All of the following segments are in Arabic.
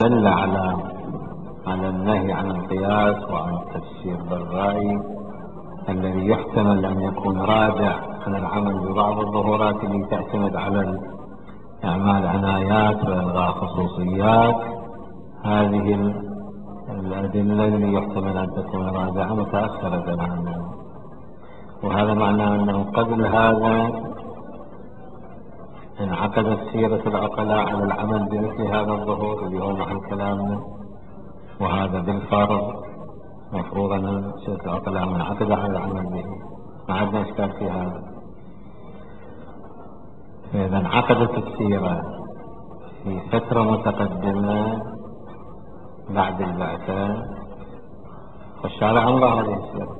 دل على النهي عن القياس وعن التفسير بالرأي الذي يحتمل أن يكون راجع عن العمل ببعض الظهورات التي تعتمد على إعمال عنايات وإلغاء خصوصيات. هذه الأدلة اللي يحتمل أن تكون راجعة متأخرة عنها، وهذا معناه أنه قبل هذا انعقدت سيرة العقلاء على العمل بمثل هذا الظهور اللي هو محل كلامنا، وهذا بالفرض مفروض أن سيرة العقلاء منعقدة على العمل به، ما عندنا إشكال في هذا. فإذا انعقدت السيرة في فترة متقدمة بعد البعثة، والشارع أمضى هذه السيرة،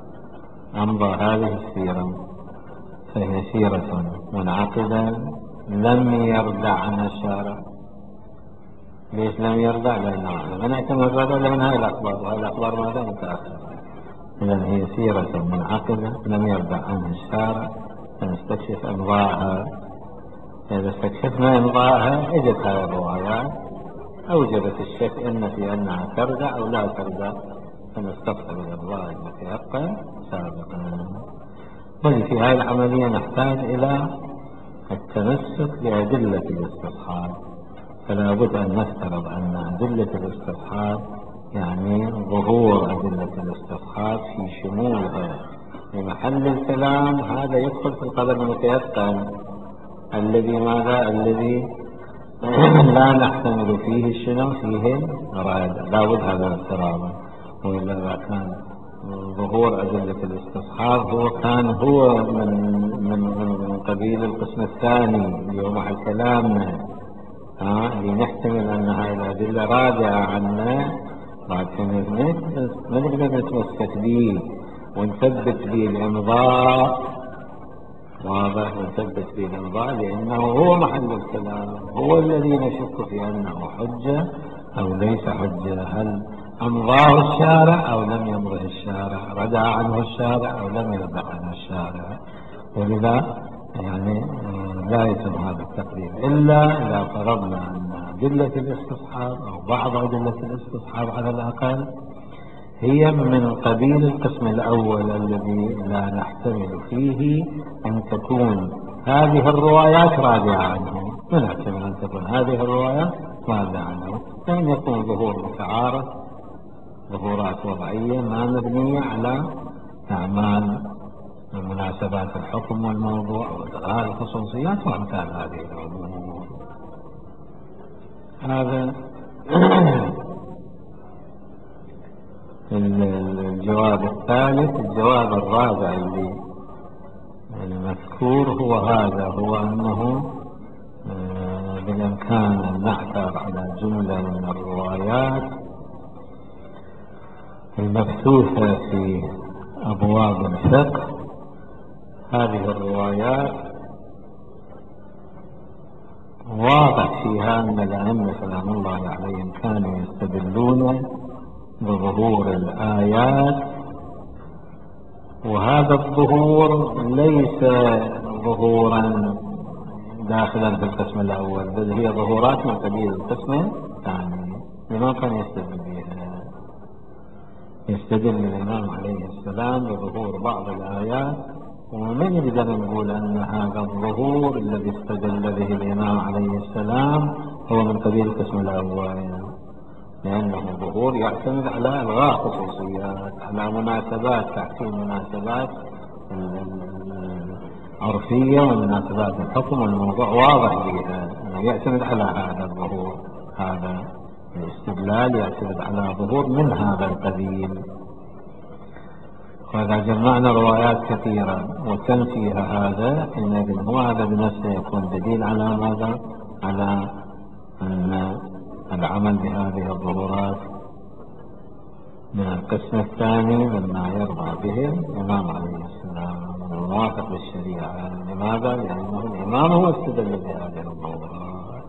فهي سيرة منعقدة لم يردع عنها الشارع. ليش لم يردع؟ لأنه من اعتمد الردع من هذه الأخبار، وهذه الأخبار ماذا متأخرة. إذن هي سيرة منعقدة لم يردع عنها الشارع، فنستكشف إمضاءها. إذا استكشفنا إمضاءها اجت هذه الروايات أوجبت الشك إن في أنها تردع أو لا تردع، فنستصحب الإمضاء المتيقن سابقا. في هذه العملية نحتاج إلى التمسك بأدلة الاستصحاب، فلا بد أن نفترض أن أدلة الاستصحاب يعني ظهور أدلة الاستصحاب في شمولها في محل الكلام، هذا يدخل في القدر المتيقن الذي لا نحتمل فيه فيه الرادع. لا بد هذا الافتراض، وإلا كان ظهور أدلة الاستصحاب كان هو من قبيل القسم الثاني اللي هو محل كلامنا، اللي نحتمل أن هاي الأدلة راجعة عنا، لكن ما نقدر نتمسك به ونثبت به الإمضاء. واضح؟ ونثبت به الإمضاء لأنه هو محل الكلام، هو الذي نشك في أنه حجة أو ليس حجة، هل أمضاه الشارع أو لم يمضه الشارع، ردع عنه الشارع أو لم يردع عنه الشارع. ولذا يعني لا يتم هذا التقديم إلا إذا فرضنا أن أدلة الاستصحاب أو بعض أدلة الاستصحاب على الأقل هي من قبيل القسم الأول الذي لا نحتمل فيه أن تكون هذه الروايات راجعة عنه، لا نحتمل أن تكون هذه الروايات راجعة عنه، لأن يكون ظهور متعارض، ظهورات وضعية ما مبنية على أعمال مناسبات الحكم والموضوع وإلغاء الخصوصيات وأمثال هذه الأمور. هذا الجواب الثالث. الجواب الرابع اللي المذكور هو أنه بالإمكان أن نعثر على جملة من الروايات المبثوثة في أبواب الفقه. هذه الروايات واضح فيها أن الأئمة سلام الله عليهم كانوا يستدلون بظهور الآيات، وهذا الظهور ليس ظهورا داخلا في القسم الأول، بل هي ظهورات من قبيل القسم الثاني. الإمام كان يستدل بها، يستدل الإمام عليه السلام بظهور بعض الآيات، ومن يقدر نقول أن هذا الظهور الذي استدل به الإمام عليه السلام هو من قبيل القسم الأول، لأنه ظهور يعتمد على إلغاء خصوصيات، على مناسبات، تحسين مناسبات عرفية ومناسبات الحكم والموضوع واضح بها، يعتمد على هذا الظهور. هذا الاستدلال يعتمد على ظهور من هذا القبيل. وإذا جمعنا روايات كثيرة وكم فيها هذا، حينئذ هو هذا بنفسه يكون دليل على ماذا؟ على أن العمل بهذه الظهورات من القسم الثاني مما يرضى به الإمام عليه السلام موافق للشريعة. لماذا؟ لأنه الإمام هو استدل بهذه الظهورات.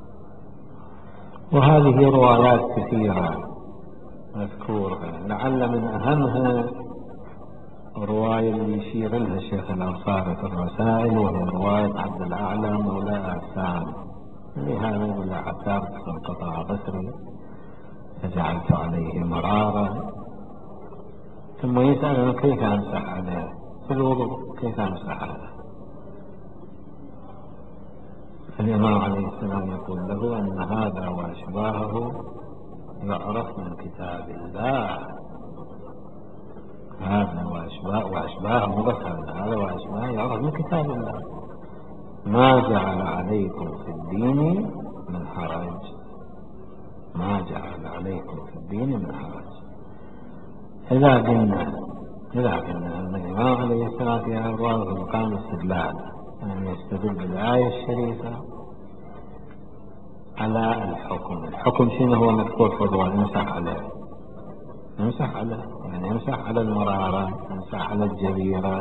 وهذه روايات كثيرة مذكورة، لعل من أهمها رواية اللي يشير لها الشيخ الأنصاري في الرسائل، وهي رواية عبد الأعلى مولى أحسان لهذا يقول له عثرت فانقطع بصري فجعلت عليه مرارا. ثم يسأل كيف أمسح عليه في الوضوء، كيف أمسح عليه؟ الإمام عليه السلام يقول له أن هذا وأشباهه يعرف من كتاب الله. هذا وأشباهه مو بس هذا وأشباهه يعرف من كتاب الله. ما جعل عليكم في الدين من حرج، ما جعل عليكم في الدين من حرج. إذا قلنا أن الإمام عليه السلام في هذا في مقام الاستدلال أن يستدل بالآية الشريفة على الحكم شنو هو مذكور في الرواية؟ يمسح عليه يعني يمسح على المرارة، يمسح على الجبيرة،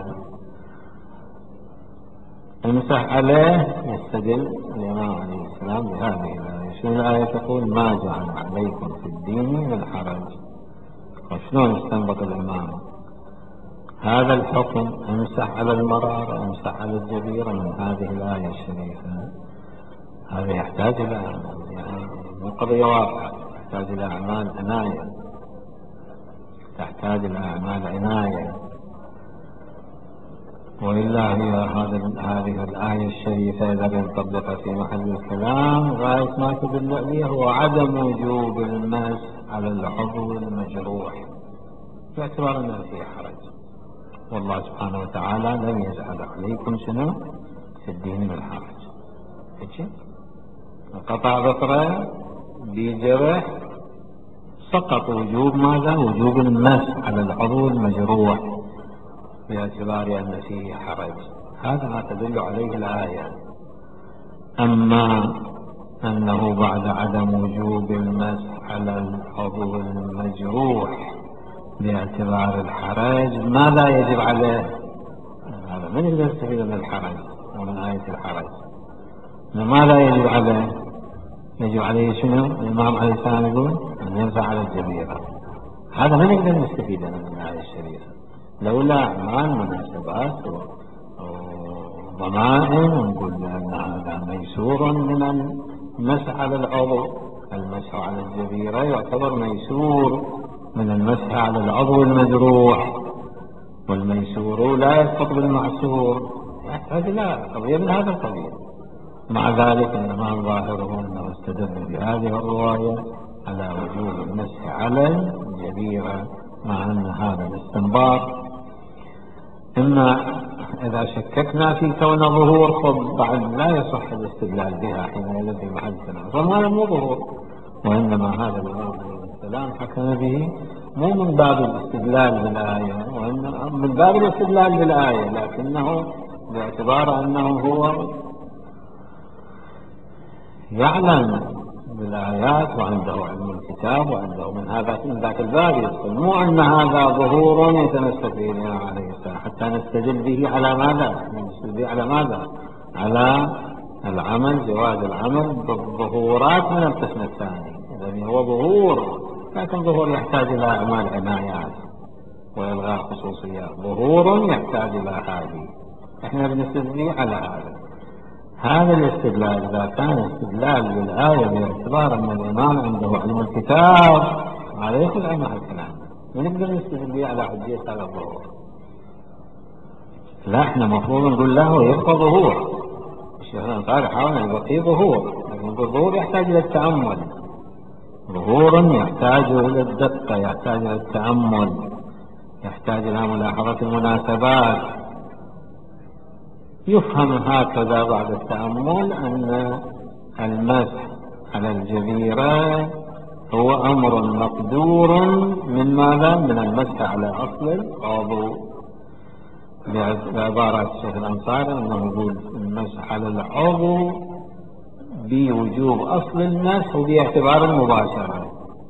يمسح عليه. يستدل الإمام عليه السلام بهذه الآية. شنو الآية تقول؟ ما جعل عليكم في الدين من حرج. وشلون استنبط الإمام هذا الحكم يمسح على المرارة يمسح على الجبيرة من هذه الآية الشريفة؟ هذا يحتاج إلى يعني مو قضية واضحة، يحتاج إلى أعمال عناية، تحتاج إلى أعمال عناية. وإلا هي هذه الآية الشريفة إذا بنطبقها في محل الكلام غاية ما تدل عليه هو عدم وجوب المس على العضو المجروح باعتبار أنه فيه حرج. والله سبحانه وتعالى لم يجعل عليكم شنو في الدين من حرج. قطع بصره بجرح سقط وجوب ماذا؟ وجوب المس على العضو المجروح باعتبار أن فيه حرج. هذا ما تدل عليه الآية. أما أنه بعد عدم وجوب المسح على العضو المجروح باعتبار الحرج ماذا يجب عليه؟ هذا من يقدر يستفيد من الحرج ومن آية الحرج؟ ماذا يجب عليه؟ يجب عليه شنو؟ الإمام عليه السلام يقول أن يمسح على الجبيرة. هذا من يقدر نستفيد من الآية الشريفة؟ لولا أعمال مناسبات وضمائن نقول أن هذا ميسور من المسح على العضو. المسح على الجبيرة يعتبر ميسور من المسح على العضو المجروح، والميسور لا يسقط بالمعسور. يحتاج إلى قضية من هذا القبيل. مع ذلك الإمام ظاهره أنه استدل بهذه الرواية على وجوب المسح على الجبيرة، مع أن هذا الاستنباط إما إذا شككنا في كون ظهور بعد لا يصح الاستدلال بها حينئذ في محل الكلام، فما مو ظهور، وإنما هذا الإمام عليه السلام حكم به مو من باب الاستدلال بالآية وإنما من باب الاستدلال بالآية، لكنه باعتبار أنه هو يعلم بالآيات وعنده علم الكتاب وعنده من ذاك الباب يدخل، مو أن هذا ظهور يتمسك به الإمام عليه السلام حتى نستدل به على ماذا؟ نستدل به على ماذا؟ على العمل، جواز العمل بالظهورات من القسم الثاني. إذا هو ظهور، لكن ظهور يحتاج إلى أعمال عنايات وإلغاء خصوصيات. ظهور يحتاج إلى هذه، إحنا بنستدل به على هذا الاستدلال. إذا كان استدلال بالآية باعتبار أن الإمام عنده علم الكتاب هذا يخرج عن محل الكلام، ونقدر نستدل به على حجية هذا الظهور. لا، احنا مفروض نقول له يبقى ظهور. الشيخ الأنصاري حاول أن يبقى ظهور، لكن الظهور يحتاج إلى التأمل. ظهور يحتاج إلى الدقة، يحتاج إلى التأمل، يحتاج إلى ملاحظة المناسبات. يفهم هكذا بعد التأمل أن المسح على الجبيرة هو أمر مقدور من ماذا؟ من المسح على أصل العضو. بعبارة الشيخ الأنصاري أنه يقول المسح على العضو بوجوب أصل المسح وباعتبار المباشرة.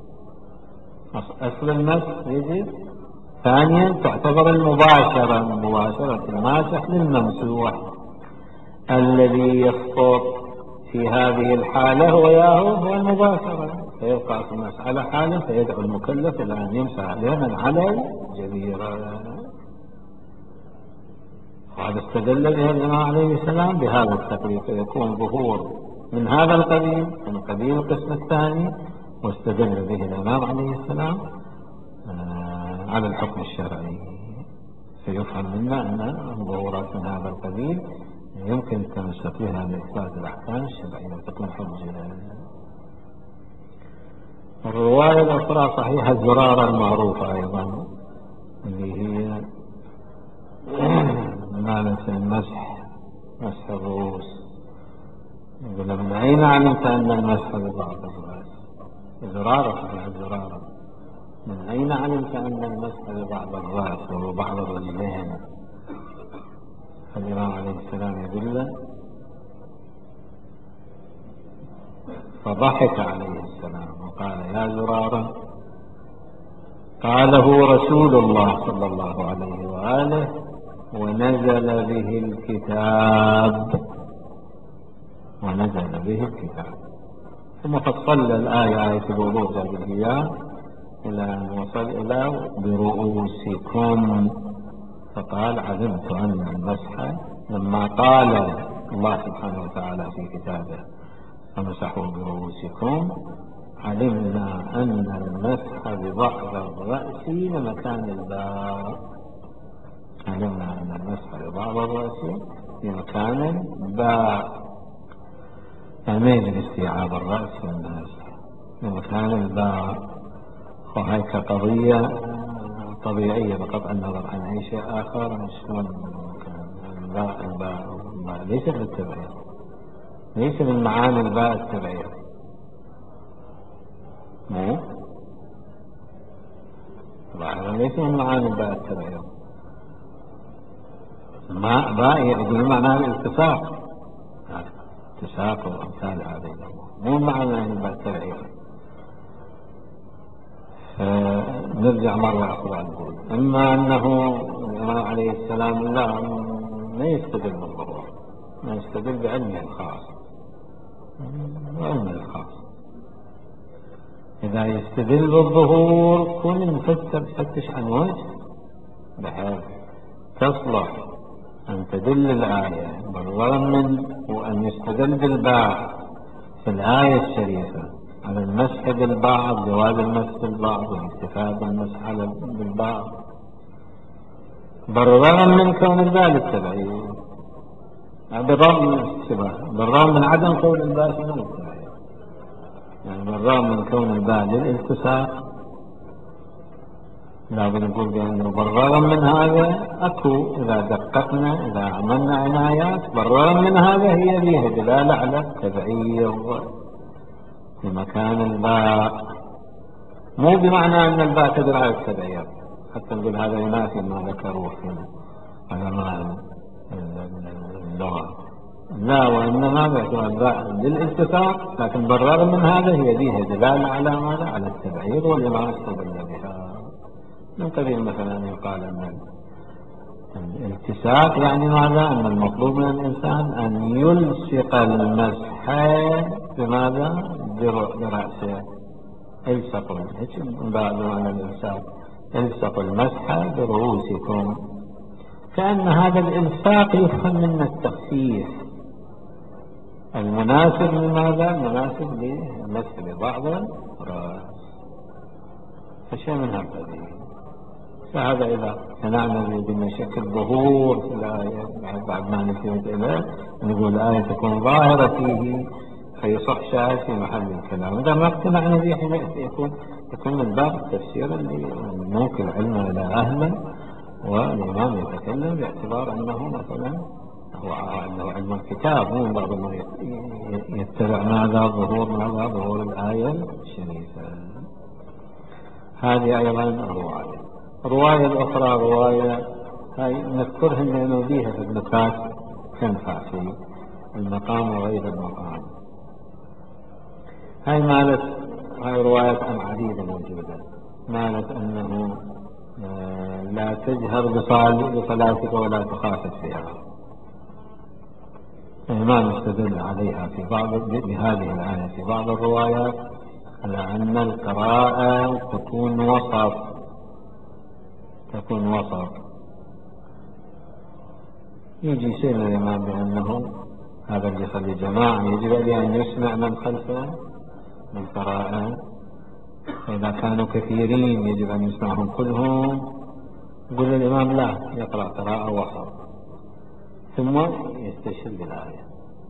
أصل المسح يجب. ثانيا تعتبر المباشرة، مباشرة الماسح للممسوح. الذي يسقط في هذه الحالة هو المباشرة، فيبقى في المسألة حاله، فيدعو المكلف إلى أن يمسح عليه من على الجبيرة. وهذا استدل به الإمام عليه السلام بهذا التقرير، فيكون ظهور من هذا القبيل، من قبيل القسم الثاني، واستدل به الإمام عليه السلام على الحكم الشرعي. سيفهم منا أن الظهورات من هذا القبيل يمكن التمسك بها لإثبات الأحكام الشرعية وتكون حجة. الرواية الأخرى صحيحة زرارة المعروفة أيضا، اللي هي مالة المسح، مسح الرؤوس. يقول من أين علمت أن المسح ببعض الرأس؟ زرارة صحيحة زرارة، من أين علمت أن المسح ببعض الرأس وبعض الرجلين؟ الإمام عليه السلام يقول له، فضحك عليه السلام وقال يا زرارة، قاله رسول الله صلى الله عليه وآله ونزل به الكتاب، ونزل به الكتاب. ثم فصل الآية، آية الوضوء جاب الإياه إلى أن وصل إلى برؤوسكم، فقال علمت أن المسح لما قال الله سبحانه وتعالى في كتابه فمسحوا برؤوسكم، علمنا أن المسح ببعض الرأس لمكان الباء، علمنا أن المسح ببعض الرأس لمكان الباء، يعني باستيعاب الرأس في المسح لمكان الباء. وهي كقضية طبيعية بقطع النظر عن أي شيء آخر، شلون الباء ليس بالتبعية، ليس من معاني الباء التبعية، مو ليس من معاني الباء التبعية. ما باء يقول معناه الالتصاق، التصاق وأمثال هذه الأمور، مو معنى الباء التبعية. نرجع مرة أخرى نقول إما أنه الإمام عليه السلام لا يستدل بالضرورة، ما يستدل بعلمه الخاص، علمه الخاص. إذا يستدل بالظهور كل المفسر تفتش عن وجه بحيث تصلح أن تدل الآية بالرغم من وأن يستدل بالباء في الآية الشريفة على المسح بالبعض، جواز المسح بالبعض والاكتفاء بالمسح بالبعض بالرغم من كون الباء للتبعية، بالرغم من الاشتباه، بالرغم من عدم كون الباء للتبعية، يعني بالرغم من كون الباء للالتصاق لابد نقول بأنه بالرغم من هذا أكو، إذا دققنا إذا عملنا عنايات بالرغم من هذا هي بها دلالة على التبعية في مكان الباء، مو بمعنى أن الباء تدل على التبعية حتى نقول هذا ينافي ما ذكروه في علماء اللغة، لا، وإنما باعتبار الباء للاتفاق، لكن بالرغم من هذا هي بها دلالة على ماذا؟ على التبعير، والإمام استدل بها من قبيل مثلا أن يقال أن الالتصاق يعني ماذا؟ أن المطلوب من الإنسان أن يلصق المسح بماذا؟ برأسه، الصقوا بعد معنى الإلصاق، الصقوا المسح برؤوسكم، كأن هذا الإلصاق يفهم من التخفيف المناسب لماذا؟ المناسب للمسح ببعض الرأس، فشيء من هالقبيل. فهذا إذا سمعنا بمشاكل ظهور في الآية بعد ما نفيت إليه نقول الآية تكون ظاهرة فيه فيصح شاهد في محل الكلام، إذا ما اقتنعنا به يكون من باب التفسير اللي ممكن علمه إلى أهله، والإمام يتكلم باعتبار أنه مثلا هو أنه علم الكتاب، مو من باب أنه يتبع ماذا ظهور الآية الشريفة. هذه أيضا الرواية الأخرى رواية هاي نذكرها لأنه بيها في النكات تنفع في المقام وغير المقام. هاي رواية عن عديدة موجودة، مالت أنه لا تجهر بصلاتك ولا تخافت فيها. الإمام استدل عليها في بعض بهذه الآية في بعض الروايات على أن القراءة تكون وسط. يجي شيء من الإمام بأنه هذا اللي يصلي جماعة يجب عليه أن يسمع من خلفه من قراءة. إذا كانوا كثيرين يجب أن يسمعهم كلهم. يقول الإمام لا، يقرأ قراءة وسط ثم يستشهد بالآية: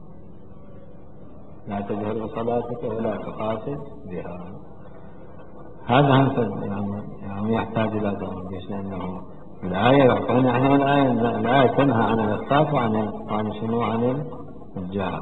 لا تجهر بصلاتك ولا تخافت بها. هذا يعني يحتاج إلى تنبيه، لأنه الآية يعطينا احنا الآية تنهى عن الإخفاء وعن شنو؟ عن الجهر.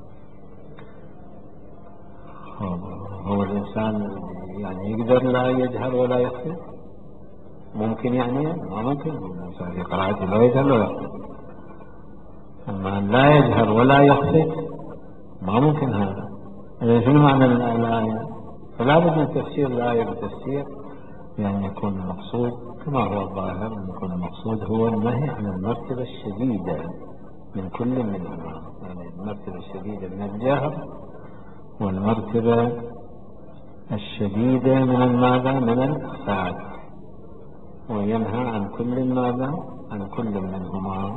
هو الإنسان يعني يقدر لا يجهر ولا يخفي؟ ممكن يعني؟ ما ممكن. الإنسان في قراءته لا يجهر ولا يخفي، أما لا يجهر ولا يخفي ما ممكن هذا. إذا شنو معنى الآية؟ فلا بد من تفسير الآية بتفسير يعني يكون المقصود كما هو الظاهر، أن يكون المقصود هو النهي عن المرتبة الشديدة من كل منهما، يعني المرتبة الشديدة من الجهر والمرتبة الشديدة من ماذا؟ من الإخفاء. وينهى عن كل ماذا؟ عن كل منهما.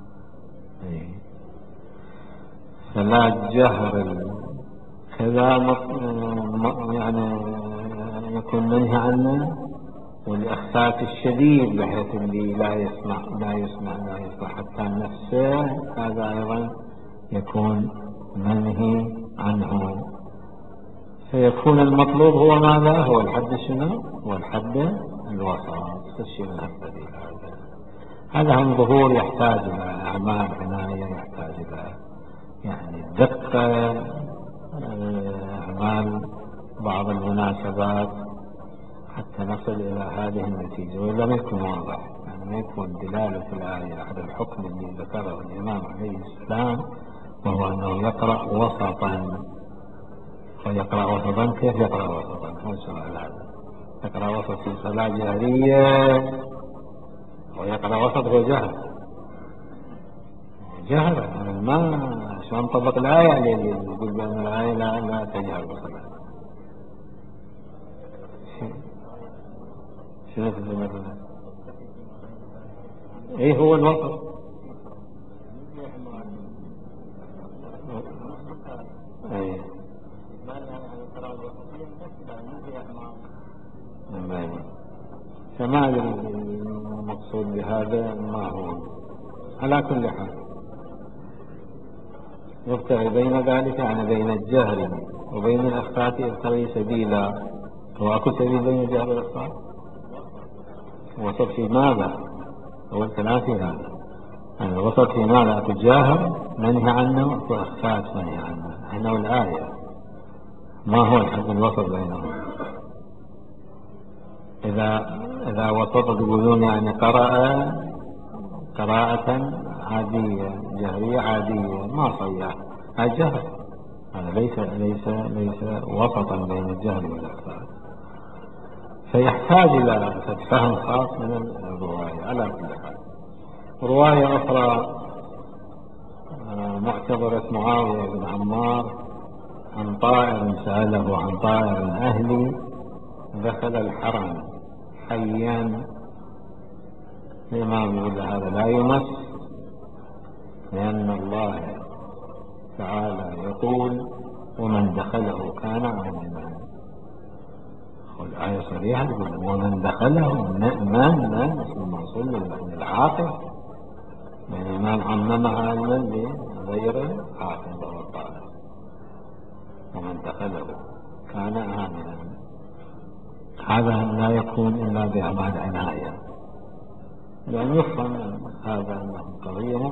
فلا جهر كذا يعني يكون منهي عنه، والإخفاء الشديد بحيث اللي لا يسمع حتى نفسه، هذا أيضا يكون منهي عنه. فيكون المطلوب هو ماذا؟ هو الحد شنو؟ هو الحد الوسط. الشيء من هذا هم ظهور يحتاج إلى أعمال عناية، يحتاج إلى يعني دقة، أعمال بعض المناسبات حتى نصل إلى هذه النتيجة، وإلا ما يكون واضح، يعني ما يكون دلالة الآية على الحكم اللي ذكره الإمام عليه السلام، وهو أنه يقرأ وسطا. ويقرأ وسطا كيف يقرأ وسطا؟ هو سؤال هذا. يقرأ وسط في صلاة جهرية، ويقرأ وسط هو جهر يعني ما شلون نطبق الآية اللي يقول بأن الآية لا تجهر بصلاة. شنو تفهم؟ ايه هو الوسط؟ ايه فما المقصود بهذا ما هو. على كل حال يبتغي بين ذلك، يعني بين الجهر وبين الإخفاء يبتغي سبيلا. هو أكو سبيل بين الجهر والإخفاء؟ وسط في ماذا؟ هو الكلام في هذا. يعني الوسط في ماذا؟ أكو جاهر منهي عنه، أكو إخفاء منهي عنه. احنا والآية ما هو الحد الوسط بينهم؟ إذا وسط يقولون يعني قراءة عادية جهرية عادية ما صيح، هذا جهر، هذا ليس وسطا بين الجهر والإخفاء. فيحتاج إلى فهم خاص من الرواية. على كل حال رواية أخرى معتبرة معاوية بن عمار عن طائر سأله عن طائر أهلي دخل الحرم حيا. الإمام يقول هذا لا يمس، لأن الله تعالى يقول ومن دخله كان آمنا. والآية صريحة تقول ومن دخله من الموصول للعاقل، يعني الإمام عممها علما لغير العاقل وهو الطالب. ومن دخله كان آمنا، هذا لا يكون إلا بأعمال عناية، لأن يفهم هذا أنه قضية مو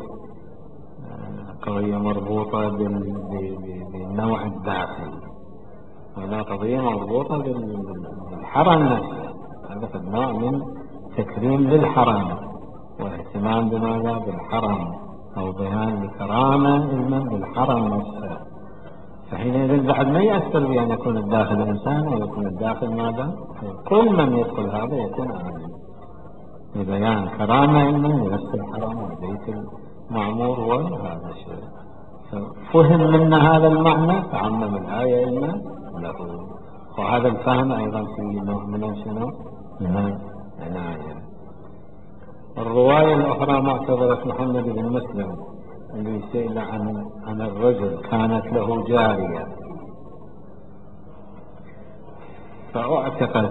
قضية مربوطة بالنوع الداخلي، ولا قضية مربوطة بالحرم نفسه. هذا قد نوع من تكريم للحرم واهتمام بماذا؟ بالحرم، أو بيان لكرامة المن بالحرم نفسه. فحينئذ بعد ما يأثر بأن يكون الداخل إنسان ويكون الداخل ماذا؟ كل من يدخل هذا يكون آمن لبيان كرامة علما ونفس الحرم والبيت المعمور وهذا الشيء. فهم منا هذا المعنى تعمم الآية علما له. وهذا الفهم أيضا في نوع من شنو؟ من العناية. الرواية الأخرى معتبرة محمد بن مسلم اللي سئل عن الرجل كانت له جارية فأعتقت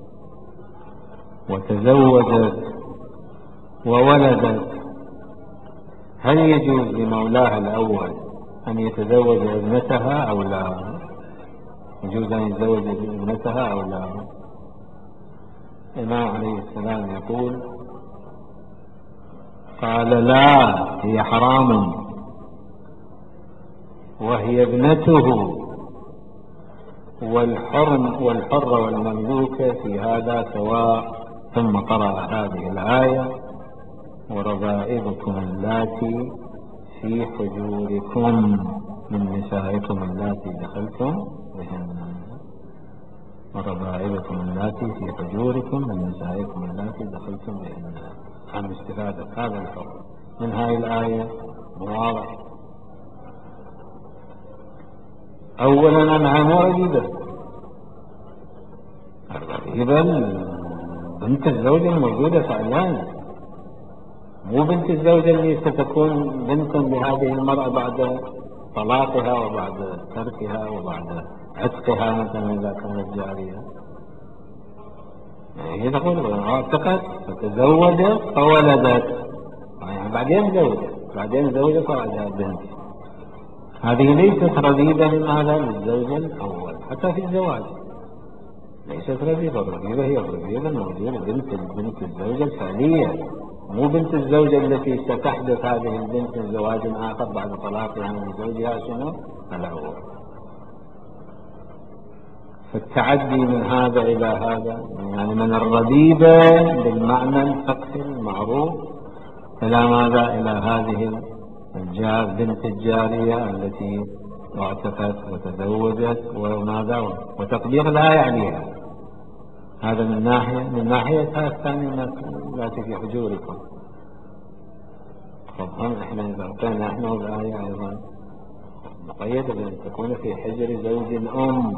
وتزوجت وولدت، هل يجوز لمولاها الأول أن يتزوج ابنتها أو لا؟ يجوز أن يتزوج ابنتها أو لا؟ الإمام عليه السلام يقول قال لا، هي حرام وهي ابنته، والحر والمملوك في هذا سواء. ثم قرأ هذه الآية وربائبكم اللاتي في حجوركم من نسائكم اللاتي دخلتم بهن، وربائبكم اللاتي في حجوركم من نسائكم اللاتي دخلتم بهن. عن استفادة هذا الحكم من هذه الآية واضح. أولا أنها مو رغيبة، الرغيبة بنت الزوجة الموجودة فعلا، مو بنت الزوجة اللي ستكون بنتا لهذه المرأة بعد طلاقها وبعد تركها وبعد عتقها مثلا إذا كانت جارية. هي تقول اعتقت فتزوجت فولدت، يعني بعدين زوجت وعندها بنت. هذه ليست رغيبة لماذا؟ للزوج الأول حتى في الزواج ليست رغيبة. الرغيبة هي الرغيبة الموجودة بنت الزوجة الفعلية، مو بنت الزوجة التي ستحدث هذه البنت من زواج آخر بعد طلاقها من زوجها شنو الأول. فالتعدي من هذا إلى هذا يعني من الربيبة بالمعنى الفقهي المعروف إلى ماذا؟ إلى هذه بنت الجارية التي اعتقت وتزوجت وماذا وتطبيق الآية عليها. هذا من ناحية الثانية التي في حجوركم. طبعا احنا إذا أعطينا احنا الآية أيضا مقيدة بأن تكون في حجر زوج الأم.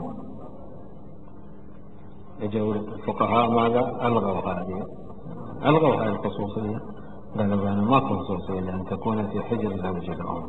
يجوا الفقهاء ماذا؟ ألغوا هذه الخصوصية، قالوا بأن ما خصوصية لأن تكون في حجر زوج الأم.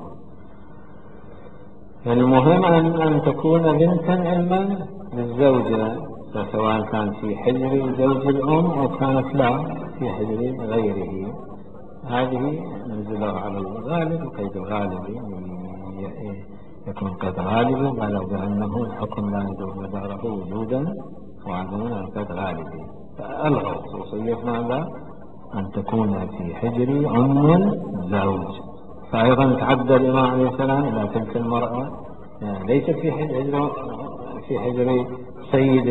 المهم أن تكون بنتا علما للزوجة، سواء كان في حجر زوج الأم أو كانت لا في حجر غيره. هذه نزلوا على الغالب، القيد الغالبي يكون قيد غالبي، قالوا بأنه الحكم لا يدور مداره وجودا وعدما قيد غالبي. فألغوا خصوصية ماذا؟ أن تكون في حجر أم الزوج. فأيضا تعدى الإمام عليه السلام إلى تلك المرأة، يعني ليست في حجر سيد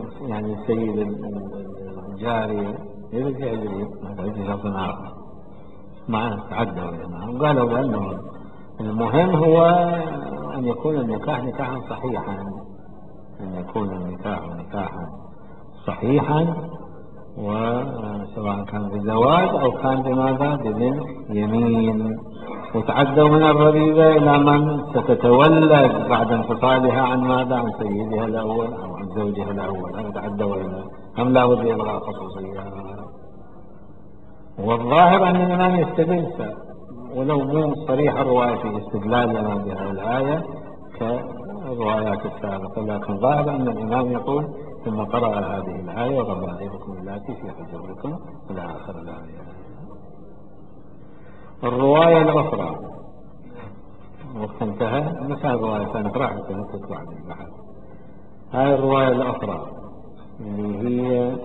الجارية، ليست في حجره، هذا شخص آخر ما تعدوا الإمام. قالوا بأنه المهم هو أن يكون النكاح نكاحا صحيحا، أن يكون النكاح نكاحا صحيحا، وسواء كان بزواج أو كان بماذا؟ بمن يمين. وتعدوا من الربيبة إلى من ستتولد بعد انفصالها عن ماذا؟ عن سيدها الأول أو عن زوجها الأول. هذا تعدوا إلى هم لا بد إلغاء خصوصية. والظاهر أن الإمام يستدل ولو مو صريح الرواية في استدلالنا بهذه الآية كالروايات السابقة، لكن ظاهر أن الإمام يقول ثم قرأ هذه الآية وربائبكم اللاتي في حجوركم إلى آخر الآية. الرواية الأخرى وقت انتهى مثل الرواية كانت راحت تطلع من البحر. هاي الرواية الأخرى اللي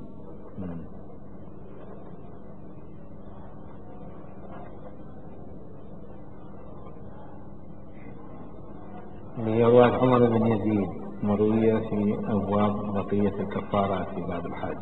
هي رواية عمر بن يزيد مروية في أبواب بقية الكفارات في باب الحج.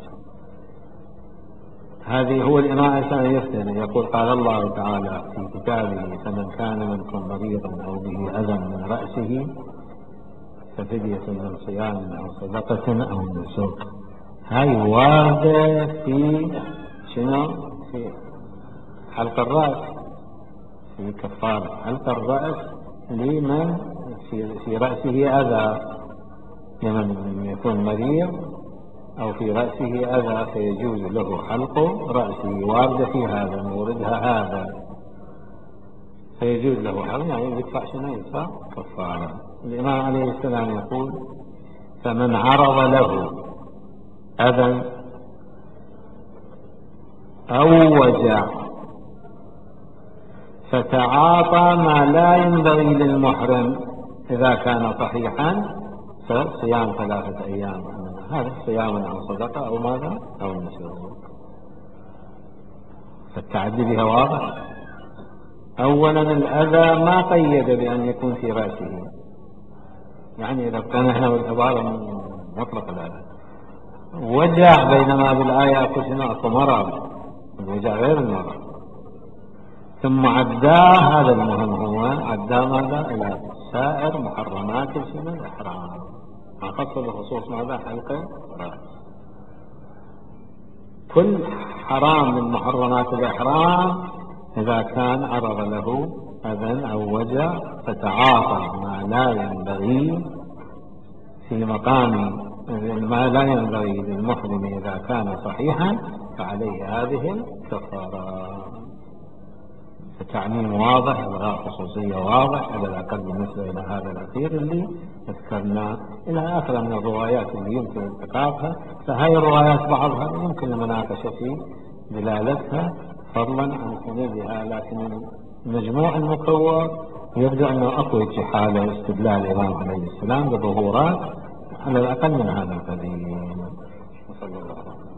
هذه هو الإمام عشان يفتن يقول قال الله تعالى في كتابه فمن كان منكم مريضا أو به أذى من رأسه ففدية من صيام أو صدقة أو نسك. هاي واردة في شنو؟ في حلق الرأس، في كفارة حلق الرأس لمن في رأسه أذى، لمن يكون مريض أو في رأسه أذى فيجوز له حلق رأسه. واردة في هذا موردها هذا. فيجوز له حرم، يعني يدفع شنو؟ يدفع كفارة. الإمام عليه السلام يقول: فمن عرض له أذى أو وجع فتعاطى ما لا ينبغي للمحرم إذا كان صحيحا فصيام 3 أيام، هذا صيام أو صدقة أو ماذا أو نسك. فالتعدي بها واضح. أولا الأذى ما قيد بأن يكون في رأسه، يعني إذا كان احنا بالعبارة مطلق الأذى. وجع، بينما بالآية أكو شنو؟ أكو مرض، الوجع غير المرض. ثم عداه، هذا المهم، هو عداه ماذا؟ إلى سائر محرمات شنو؟ الإحرام، ما خص بخصوص ماذا؟ حلق رأس. كل حرام من محرمات الإحرام إذا كان عرض له أذى أو وجع فتعاطى ما لا ينبغي في مقام ما لا ينبغي للمحرم إذا كان صحيحا فعليه هذه الكفارة. التعميم واضح، إلغاء خصوصية واضح، على الأقل بالنسبة إلى هذا الأخير اللي ذكرناه، إلى آخر من الروايات اللي يمكن التقاطها. فهذه الروايات بعضها يمكن المناقشة في دلالتها فضلا عن سندها، لكن المجموع المكون يبدو أنه أقوى حال استدلال الإمام عليه السلام بظهورات على الأقل من هذا القديم. وصلى الله عليه وسلم.